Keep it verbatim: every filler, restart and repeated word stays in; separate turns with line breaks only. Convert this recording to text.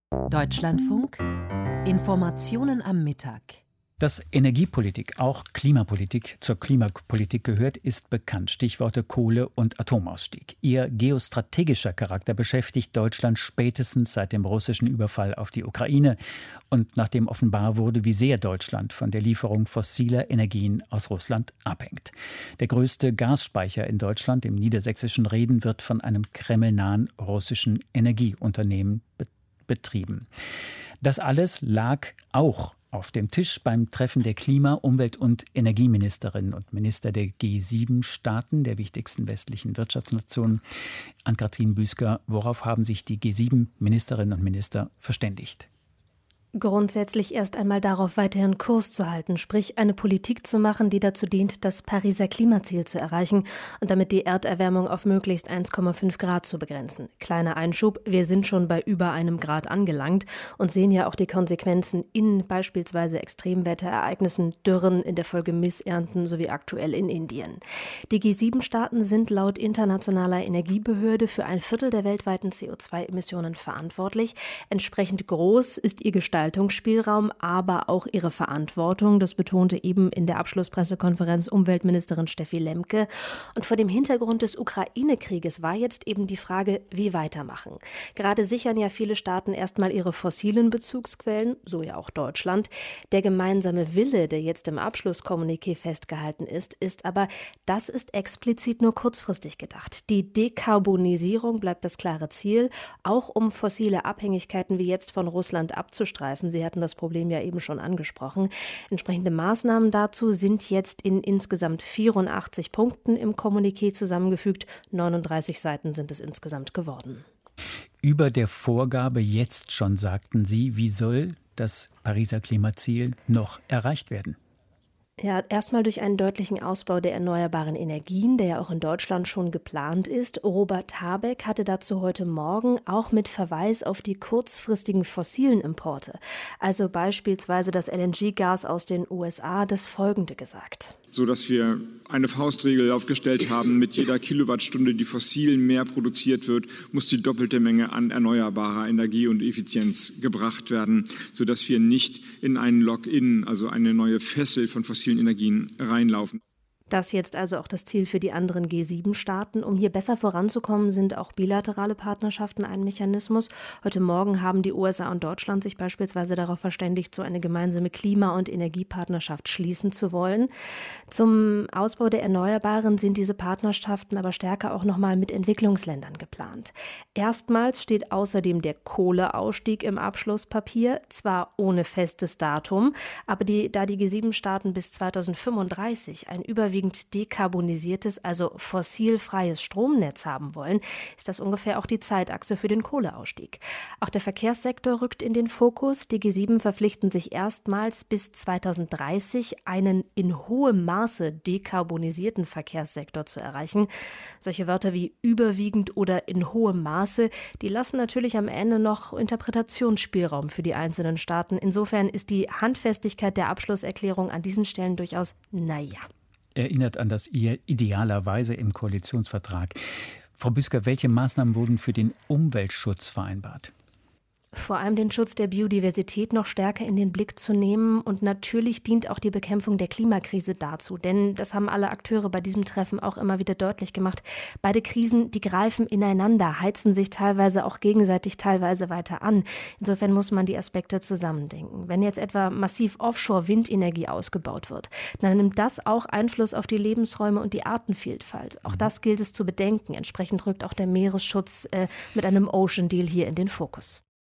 Deutschlandfunk Informationen am Mittag.
Dass Energiepolitik, auch Klimapolitik, zur Klimapolitik gehört, ist bekannt. Stichworte Kohle- und Atomausstieg. Ihr geostrategischer Charakter beschäftigt Deutschland spätestens seit dem russischen Überfall auf die Ukraine und nachdem offenbar wurde, wie sehr Deutschland von der Lieferung fossiler Energien aus Russland abhängt. Der größte Gasspeicher in Deutschland, im niedersächsischen Rheden, wird von einem kremlnahen russischen Energieunternehmen be- betrieben. Das alles lag auch auf dem Tisch beim Treffen der Klima-, Umwelt- und Energieministerinnen und Minister der G sieben Staaten, der wichtigsten westlichen Wirtschaftsnationen. Ann-Kathrin Büsker, worauf haben sich die G sieben Ministerinnen und Minister verständigt?
Grundsätzlich erst einmal darauf, weiterhin Kurs zu halten, sprich eine Politik zu machen, die dazu dient, das Pariser Klimaziel zu erreichen und damit die Erderwärmung auf möglichst eins Komma fünf Grad zu begrenzen. Kleiner Einschub, wir sind schon bei über einem Grad angelangt und sehen ja auch die Konsequenzen in beispielsweise Extremwetterereignissen, Dürren, in der Folge Missernten sowie aktuell in Indien. Die G sieben Staaten sind laut internationaler Energiebehörde für ein Viertel der weltweiten C O zwei Emissionen verantwortlich. Entsprechend groß ist ihr Gestaltungsspielraum, aber auch ihre Verantwortung. Das betonte eben in der Abschlusspressekonferenz Umweltministerin Steffi Lemke. Und vor dem Hintergrund des Ukraine-Krieges war jetzt eben die Frage, wie weitermachen. Gerade sichern ja viele Staaten erstmal ihre fossilen Bezugsquellen, so ja auch Deutschland. Der gemeinsame Wille, der jetzt im Abschlusskommuniqué festgehalten ist, ist aber, das ist explizit nur kurzfristig gedacht. Die Dekarbonisierung bleibt das klare Ziel, auch um fossile Abhängigkeiten wie jetzt von Russland abzustreifen. Sie hatten das Problem ja eben schon angesprochen. Entsprechende Maßnahmen dazu sind jetzt in insgesamt vierundachtzig Punkten im Kommuniqué zusammengefügt. neununddreißig Seiten sind es insgesamt geworden.
Über der Vorgabe jetzt schon, sagten Sie, wie soll das Pariser Klimaziel noch erreicht werden?
Ja, erstmal durch einen deutlichen Ausbau der erneuerbaren Energien, der ja auch in Deutschland schon geplant ist. Robert Habeck hatte dazu heute Morgen auch mit Verweis auf die kurzfristigen fossilen Importe, also beispielsweise das L N G-Gas aus den U S A, das Folgende gesagt.
So dass wir eine Faustregel aufgestellt haben, mit jeder Kilowattstunde, die fossil mehr produziert wird, muss die doppelte Menge an erneuerbarer Energie und Effizienz gebracht werden, sodass wir nicht in einen Lock-in, also eine neue Fessel von fossilen Energien reinlaufen.
Das jetzt also auch das Ziel für die anderen G sieben Staaten. Um hier besser voranzukommen, sind auch bilaterale Partnerschaften ein Mechanismus. Heute Morgen haben die U S A und Deutschland sich beispielsweise darauf verständigt, so eine gemeinsame Klima- und Energiepartnerschaft schließen zu wollen. Zum Ausbau der Erneuerbaren sind diese Partnerschaften aber stärker auch nochmal mit Entwicklungsländern geplant. Erstmals steht außerdem der Kohleausstieg im Abschlusspapier, zwar ohne festes Datum, aber die, da die G sieben Staaten bis zweitausendfünfunddreißig ein überwiegend dekarbonisiertes, also fossilfreies Stromnetz haben wollen, ist das ungefähr auch die Zeitachse für den Kohleausstieg. Auch der Verkehrssektor rückt in den Fokus. Die G sieben verpflichten sich erstmals bis zweitausenddreißig, einen in hohem Maße dekarbonisierten Verkehrssektor zu erreichen. Solche Wörter wie überwiegend oder in hohem Maße, die lassen natürlich am Ende noch Interpretationsspielraum für die einzelnen Staaten. Insofern ist die Handfestigkeit der Abschlusserklärung an diesen Stellen durchaus naja.
Erinnert an das idealerweise im Koalitionsvertrag. Frau Büsker, welche Maßnahmen wurden für den Umweltschutz vereinbart?
Vor allem den Schutz der Biodiversität noch stärker in den Blick zu nehmen. Und natürlich dient auch die Bekämpfung der Klimakrise dazu. Denn das haben alle Akteure bei diesem Treffen auch immer wieder deutlich gemacht. Beide Krisen, die greifen ineinander, heizen sich teilweise auch gegenseitig teilweise weiter an. Insofern muss man die Aspekte zusammendenken. Wenn jetzt etwa massiv Offshore-Windenergie ausgebaut wird, dann nimmt das auch Einfluss auf die Lebensräume und die Artenvielfalt. Auch das gilt es zu bedenken. Entsprechend rückt auch der Meeresschutz äh, mit einem Ocean Deal hier in den Fokus.